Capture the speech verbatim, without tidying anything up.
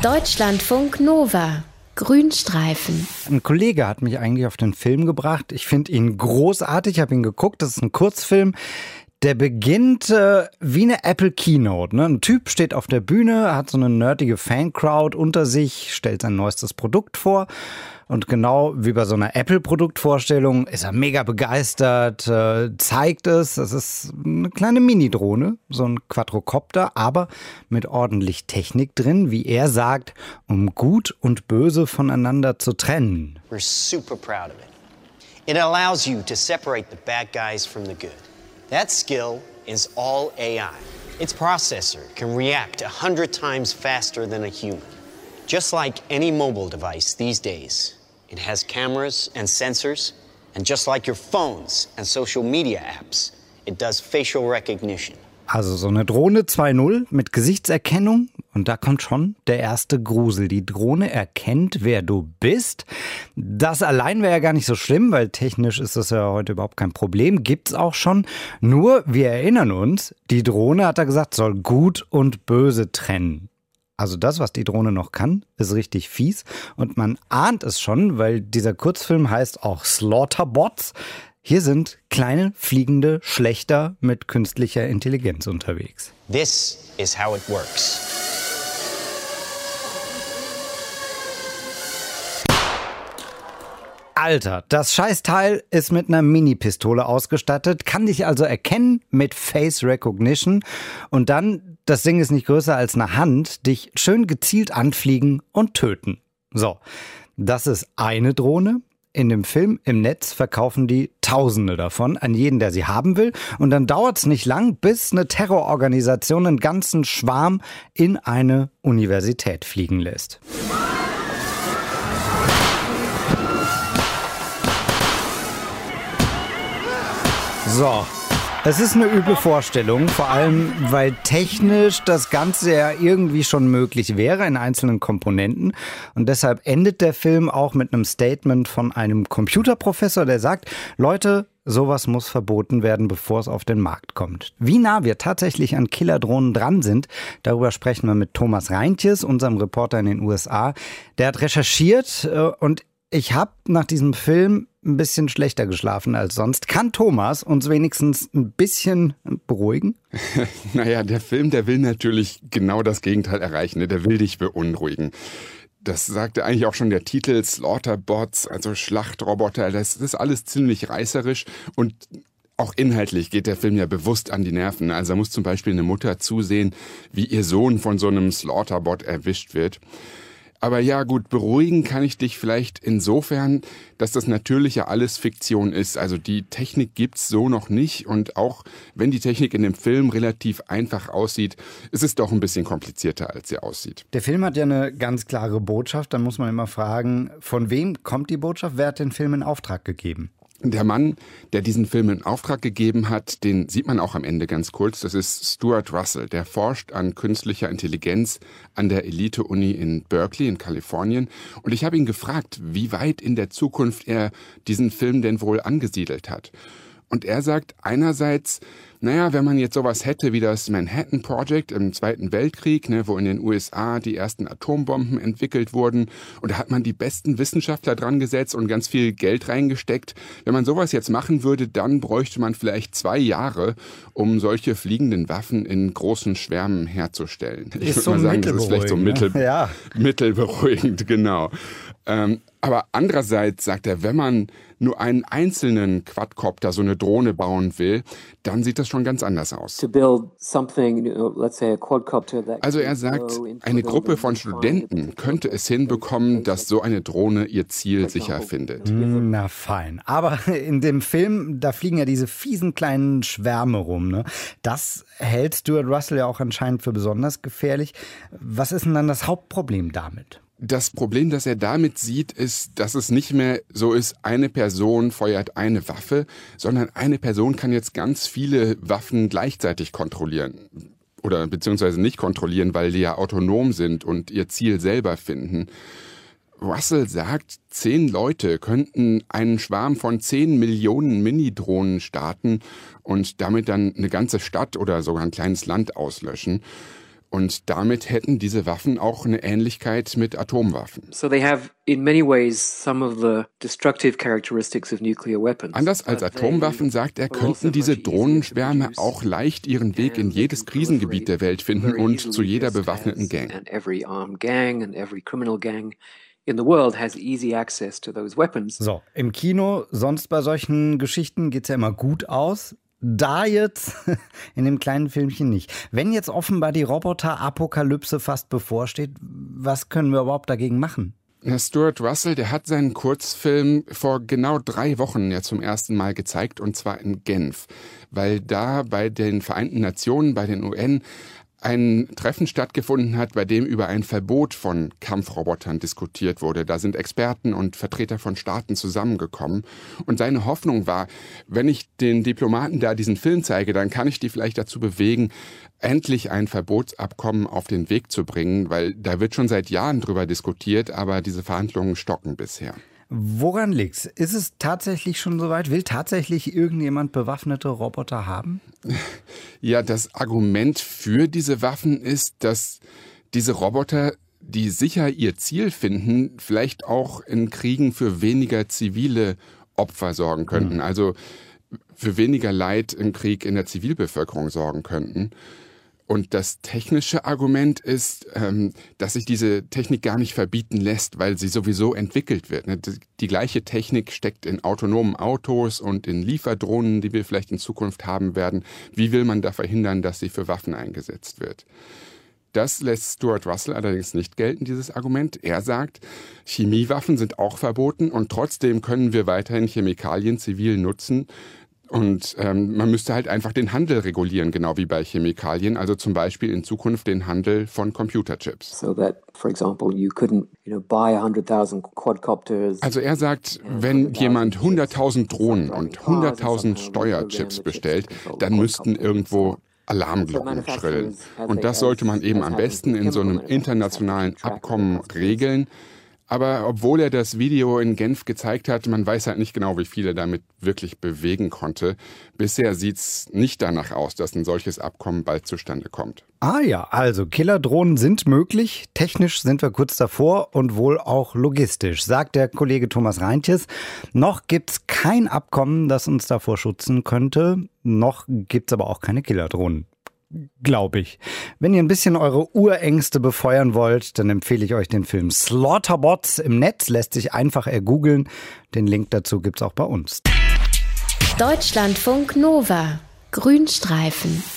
Deutschlandfunk Nova. Grünstreifen. Ein Kollege hat mich eigentlich auf den Film gebracht. Ich finde ihn großartig. Ich habe ihn geguckt. Das ist ein Kurzfilm. Der beginnt äh, wie eine Apple Keynote. Ne? Ein Typ steht auf der Bühne, hat so eine nerdige Fancrowd unter sich, stellt sein neuestes Produkt vor. Und genau wie bei so einer Apple-Produktvorstellung ist er mega begeistert, äh, zeigt es. Das ist eine kleine Mini-Drohne, so ein Quadrocopter, aber mit ordentlich Technik drin, wie er sagt, um Gut und Böse voneinander zu trennen. We're super proud of it. It allows you to separate the bad guys from the good. That skill is all A I. Its processor can react a hundred times faster than a human. Just like any mobile device these days, it has cameras and sensors, and just like your phones and social media apps, it does facial recognition. Also so eine Drohne zwei Punkt null mit Gesichtserkennung und da kommt schon der erste Grusel. Die Drohne erkennt, wer du bist. Das allein wäre ja gar nicht so schlimm, weil technisch ist das ja heute überhaupt kein Problem. Gibt's auch schon. Nur, wir erinnern uns, die Drohne, hat er gesagt, soll Gut und Böse trennen. Also das, was die Drohne noch kann, ist richtig fies. Und man ahnt es schon, weil dieser Kurzfilm heißt auch Slaughterbots. Hier sind kleine fliegende Schlächter mit künstlicher Intelligenz unterwegs. This is how it works. Alter, das Scheißteil ist mit einer Mini-Pistole ausgestattet, kann dich also erkennen mit Face Recognition und dann, das Ding ist nicht größer als eine Hand, dich schön gezielt anfliegen und töten. So, das ist eine Drohne. In dem Film im Netz verkaufen die Tausende davon an jeden, der sie haben will. Und dann dauert es nicht lang, bis eine Terrororganisation einen ganzen Schwarm in eine Universität fliegen lässt. So, es ist eine üble Vorstellung, vor allem weil technisch das Ganze ja irgendwie schon möglich wäre in einzelnen Komponenten. Und deshalb endet der Film auch mit einem Statement von einem Computerprofessor, der sagt, Leute, sowas muss verboten werden, bevor es auf den Markt kommt. Wie nah wir tatsächlich an Killerdrohnen dran sind, darüber sprechen wir mit Thomas Reintjes, unserem Reporter in den U S A. Der hat recherchiert und ich habe nach diesem Film ein bisschen schlechter geschlafen als sonst. Kann Thomas uns wenigstens ein bisschen beruhigen? Naja, der Film, der will natürlich genau das Gegenteil erreichen. Der will dich beunruhigen. Das sagte eigentlich auch schon der Titel, Slaughterbots, also Schlachtroboter. Das ist alles ziemlich reißerisch und auch inhaltlich geht der Film ja bewusst an die Nerven. Also da muss zum Beispiel eine Mutter zusehen, wie ihr Sohn von so einem Slaughterbot erwischt wird. Aber ja gut, beruhigen kann ich dich vielleicht insofern, dass das natürlich ja alles Fiktion ist. Also die Technik gibt's so noch nicht und auch wenn die Technik in dem Film relativ einfach aussieht, ist es doch ein bisschen komplizierter, als sie aussieht. Der Film hat ja eine ganz klare Botschaft, da muss man immer fragen, von wem kommt die Botschaft, wer hat den Film in Auftrag gegeben? Der Mann, der diesen Film in Auftrag gegeben hat, den sieht man auch am Ende ganz kurz. Das ist Stuart Russell. Der forscht an künstlicher Intelligenz an der Elite-Uni in Berkeley in Kalifornien. Und ich habe ihn gefragt, wie weit in der Zukunft er diesen Film denn wohl angesiedelt hat. Und er sagt einerseits, naja, wenn man jetzt sowas hätte wie das Manhattan Project im Zweiten Weltkrieg, ne, wo in den U S A die ersten Atombomben entwickelt wurden und da hat man die besten Wissenschaftler dran gesetzt und ganz viel Geld reingesteckt. Wenn man sowas jetzt machen würde, dann bräuchte man vielleicht zwei Jahre, um solche fliegenden Waffen in großen Schwärmen herzustellen. Ich würde so mal sagen, das ist vielleicht so mittel, ne? Ja. mittelberuhigend, genau. Ähm, aber andererseits sagt er, wenn man nur einen einzelnen Quadcopter, so eine Drohne bauen will, dann sieht das schon ganz anders aus. Also er sagt, eine Gruppe von Studenten könnte es hinbekommen, dass so eine Drohne ihr Ziel sicher findet. Na fein. Aber in dem Film, da fliegen ja diese fiesen kleinen Schwärme rum. Ne? Das hält Stuart Russell ja auch anscheinend für besonders gefährlich. Was ist denn dann das Hauptproblem damit? Das Problem, das er damit sieht, ist, dass es nicht mehr so ist, eine Person feuert eine Waffe, sondern eine Person kann jetzt ganz viele Waffen gleichzeitig kontrollieren. Oder beziehungsweise nicht kontrollieren, weil die ja autonom sind und ihr Ziel selber finden. Russell sagt, zehn Leute könnten einen Schwarm von zehn Millionen Mini-Drohnen starten und damit dann eine ganze Stadt oder sogar ein kleines Land auslöschen. Und damit hätten diese Waffen auch eine Ähnlichkeit mit Atomwaffen. So they have in many ways some of the destructive characteristics of nuclear weapons. Anders als Atomwaffen, sagt er, könnten diese Drohnenschwärme auch leicht ihren Weg in jedes Krisengebiet der Welt finden und zu jeder bewaffneten Gang. In the world has easy access to those weapons. So, im Kino, sonst bei solchen Geschichten geht's ja immer gut aus. Da jetzt in dem kleinen Filmchen nicht. Wenn jetzt offenbar die Roboter-Apokalypse fast bevorsteht, was können wir überhaupt dagegen machen? Herr Stuart Russell, der hat seinen Kurzfilm vor genau drei Wochen ja zum ersten Mal gezeigt, und zwar in Genf, weil da bei den Vereinten Nationen, bei den U N, ein Treffen stattgefunden hat, bei dem über ein Verbot von Kampfrobotern diskutiert wurde. Da sind Experten und Vertreter von Staaten zusammengekommen. Und seine Hoffnung war, wenn ich den Diplomaten da diesen Film zeige, dann kann ich die vielleicht dazu bewegen, endlich ein Verbotsabkommen auf den Weg zu bringen, weil da wird schon seit Jahren drüber diskutiert, aber diese Verhandlungen stocken bisher. Woran liegt's? Ist es tatsächlich schon soweit? Will tatsächlich irgendjemand bewaffnete Roboter haben? Ja, das Argument für diese Waffen ist, dass diese Roboter, die sicher ihr Ziel finden, vielleicht auch in Kriegen für weniger zivile Opfer sorgen könnten. Mhm. Also für weniger Leid im Krieg in der Zivilbevölkerung sorgen könnten. Und das technische Argument ist, ähm, dass sich diese Technik gar nicht verbieten lässt, weil sie sowieso entwickelt wird. Ne? Die, die gleiche Technik steckt in autonomen Autos und in Lieferdrohnen, die wir vielleicht in Zukunft haben werden. Wie will man da verhindern, dass sie für Waffen eingesetzt wird? Das lässt Stuart Russell allerdings nicht gelten, dieses Argument. Er sagt, Chemiewaffen sind auch verboten und trotzdem können wir weiterhin Chemikalien zivil nutzen. Und ähm, man müsste halt einfach den Handel regulieren, genau wie bei Chemikalien, also zum Beispiel in Zukunft den Handel von Computerchips. So that, for example, you couldn't, you know, buy one hundred thousand quadcopters. Also er sagt, wenn jemand hunderttausend Drohnen und hunderttausend Steuerchips bestellt, dann müssten irgendwo Alarmglocken schrillen. Und das sollte man eben am besten in so einem internationalen Abkommen regeln. Aber obwohl er das Video in Genf gezeigt hat, man weiß halt nicht genau, wie viel er damit wirklich bewegen konnte. Bisher sieht's nicht danach aus, dass ein solches Abkommen bald zustande kommt. Ah ja, also Killerdrohnen sind möglich. Technisch sind wir kurz davor und wohl auch logistisch, sagt der Kollege Thomas Reintjes. Noch gibt's kein Abkommen, das uns davor schützen könnte. Noch gibt's aber auch keine Killerdrohnen. Glaube ich. Wenn ihr ein bisschen eure Urängste befeuern wollt, dann empfehle ich euch den Film Slaughterbots im Netz. Lässt sich einfach ergoogeln. Den Link dazu gibt's auch bei uns. Deutschlandfunk Nova. Grünstreifen.